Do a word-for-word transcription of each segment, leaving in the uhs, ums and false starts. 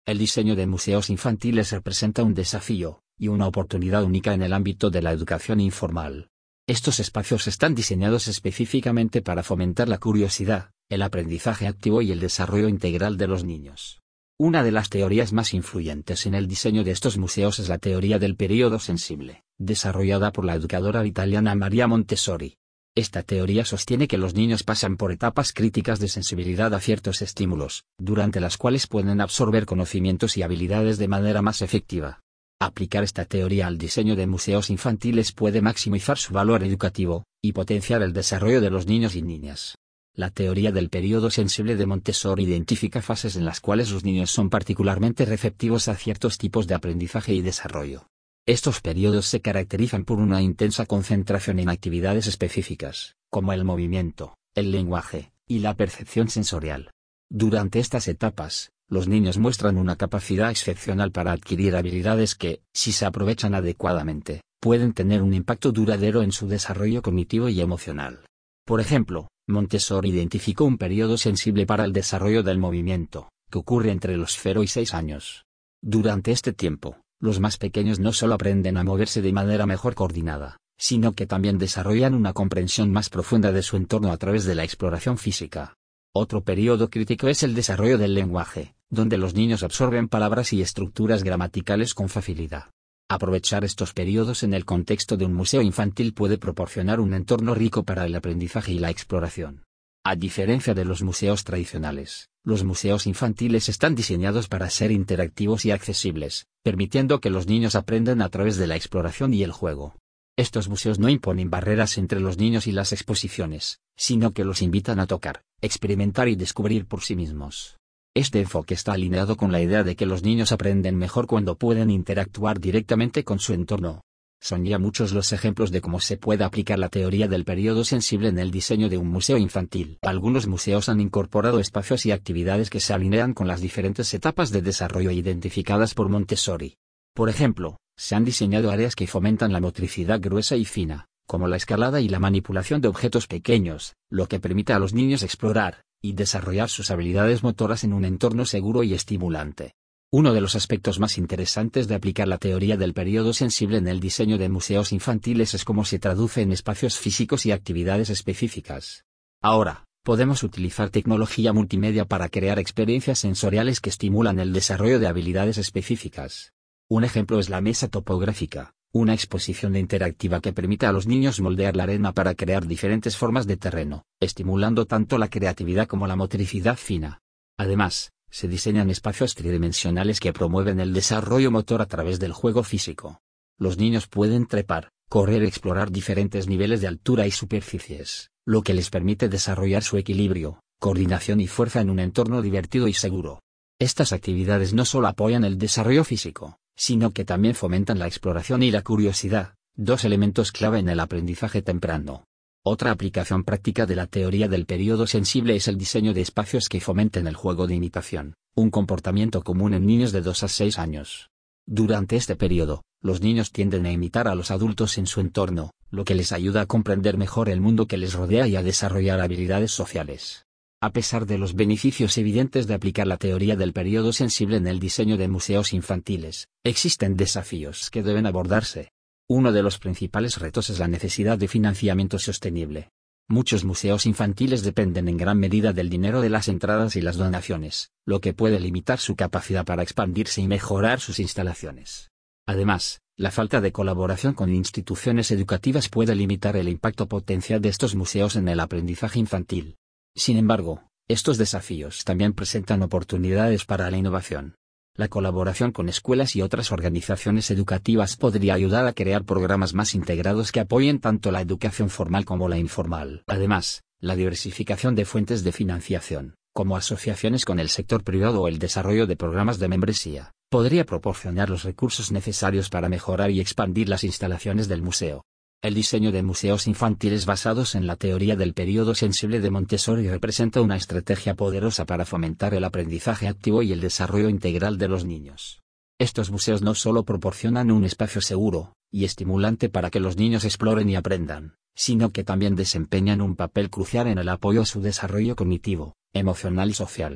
El diseño de museos infantiles representa un desafío y una oportunidad única en el ámbito de la educación informal. Estos espacios están diseñados específicamente para fomentar la curiosidad, el aprendizaje activo y el desarrollo integral de los niños. Una de las teorías más influyentes en el diseño de estos museos es la teoría del periodo sensible, desarrollada por la educadora italiana Maria Montessori. Esta teoría sostiene que los niños pasan por etapas críticas de sensibilidad a ciertos estímulos, durante las cuales pueden absorber conocimientos y habilidades de manera más efectiva. Aplicar esta teoría al diseño de museos infantiles puede maximizar su valor educativo y potenciar el desarrollo de los niños y niñas. La teoría del periodo sensible de Montessori identifica fases en las cuales los niños son particularmente receptivos a ciertos tipos de aprendizaje y desarrollo. Estos periodos se caracterizan por una intensa concentración en actividades específicas, como el movimiento, el lenguaje y la percepción sensorial. Durante estas etapas, los niños muestran una capacidad excepcional para adquirir habilidades que, si se aprovechan adecuadamente, pueden tener un impacto duradero en su desarrollo cognitivo y emocional. Por ejemplo, Montessori identificó un periodo sensible para el desarrollo del movimiento, que ocurre entre los cero y seis años. Durante este tiempo, los más pequeños no solo aprenden a moverse de manera mejor coordinada, sino que también desarrollan una comprensión más profunda de su entorno a través de la exploración física. Otro periodo crítico es el desarrollo del lenguaje, donde los niños absorben palabras y estructuras gramaticales con facilidad. Aprovechar estos periodos en el contexto de un museo infantil puede proporcionar un entorno rico para el aprendizaje y la exploración. A diferencia de los museos tradicionales, los museos infantiles están diseñados para ser interactivos y accesibles, permitiendo que los niños aprendan a través de la exploración y el juego. Estos museos no imponen barreras entre los niños y las exposiciones, sino que los invitan a tocar, experimentar y descubrir por sí mismos. Este enfoque está alineado con la idea de que los niños aprenden mejor cuando pueden interactuar directamente con su entorno. Son ya muchos los ejemplos de cómo se puede aplicar la teoría del periodo sensible en el diseño de un museo infantil. Algunos museos han incorporado espacios y actividades que se alinean con las diferentes etapas de desarrollo identificadas por Montessori. Por ejemplo, se han diseñado áreas que fomentan la motricidad gruesa y fina, como la escalada y la manipulación de objetos pequeños, lo que permite a los niños explorar y desarrollar sus habilidades motoras en un entorno seguro y estimulante. Uno de los aspectos más interesantes de aplicar la teoría del periodo sensible en el diseño de museos infantiles es cómo se traduce en espacios físicos y actividades específicas. Ahora, podemos utilizar tecnología multimedia para crear experiencias sensoriales que estimulan el desarrollo de habilidades específicas. Un ejemplo es la mesa topográfica, una exposición interactiva que permite a los niños moldear la arena para crear diferentes formas de terreno, estimulando tanto la creatividad como la motricidad fina. Además, se diseñan espacios tridimensionales que promueven el desarrollo motor a través del juego físico. Los niños pueden trepar, correr y explorar diferentes niveles de altura y superficies, lo que les permite desarrollar su equilibrio, coordinación y fuerza en un entorno divertido y seguro. Estas actividades no solo apoyan el desarrollo físico, sino que también fomentan la exploración y la curiosidad, dos elementos clave en el aprendizaje temprano. Otra aplicación práctica de la teoría del periodo sensible es el diseño de espacios que fomenten el juego de imitación, un comportamiento común en niños de dos a seis años. Durante este periodo, los niños tienden a imitar a los adultos en su entorno, lo que les ayuda a comprender mejor el mundo que les rodea y a desarrollar habilidades sociales. A pesar de los beneficios evidentes de aplicar la teoría del periodo sensible en el diseño de museos infantiles, existen desafíos que deben abordarse. Uno de los principales retos es la necesidad de financiamiento sostenible. Muchos museos infantiles dependen en gran medida del dinero de las entradas y las donaciones, lo que puede limitar su capacidad para expandirse y mejorar sus instalaciones. Además, la falta de colaboración con instituciones educativas puede limitar el impacto potencial de estos museos en el aprendizaje infantil. Sin embargo, estos desafíos también presentan oportunidades para la innovación. La colaboración con escuelas y otras organizaciones educativas podría ayudar a crear programas más integrados que apoyen tanto la educación formal como la informal. Además, la diversificación de fuentes de financiación, como asociaciones con el sector privado o el desarrollo de programas de membresía, podría proporcionar los recursos necesarios para mejorar y expandir las instalaciones del museo. El diseño de museos infantiles basados en la teoría del periodo sensible de Montessori representa una estrategia poderosa para fomentar el aprendizaje activo y el desarrollo integral de los niños. Estos museos no solo proporcionan un espacio seguro y estimulante para que los niños exploren y aprendan, sino que también desempeñan un papel crucial en el apoyo a su desarrollo cognitivo, emocional y social.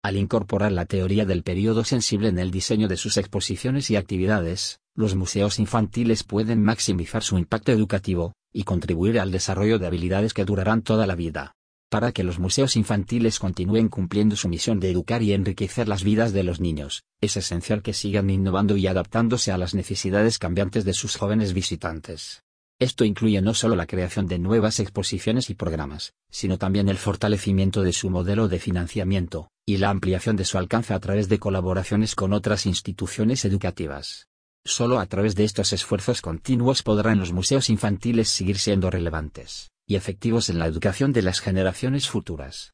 Al incorporar la teoría del periodo sensible en el diseño de sus exposiciones y actividades, los museos infantiles pueden maximizar su impacto educativo, y contribuir al desarrollo de habilidades que durarán toda la vida. Para que los museos infantiles continúen cumpliendo su misión de educar y enriquecer las vidas de los niños, es esencial que sigan innovando y adaptándose a las necesidades cambiantes de sus jóvenes visitantes. Esto incluye no solo la creación de nuevas exposiciones y programas, sino también el fortalecimiento de su modelo de financiamiento, y la ampliación de su alcance a través de colaboraciones con otras instituciones educativas. Solo a través de estos esfuerzos continuos podrán los museos infantiles seguir siendo relevantes y efectivos en la educación de las generaciones futuras.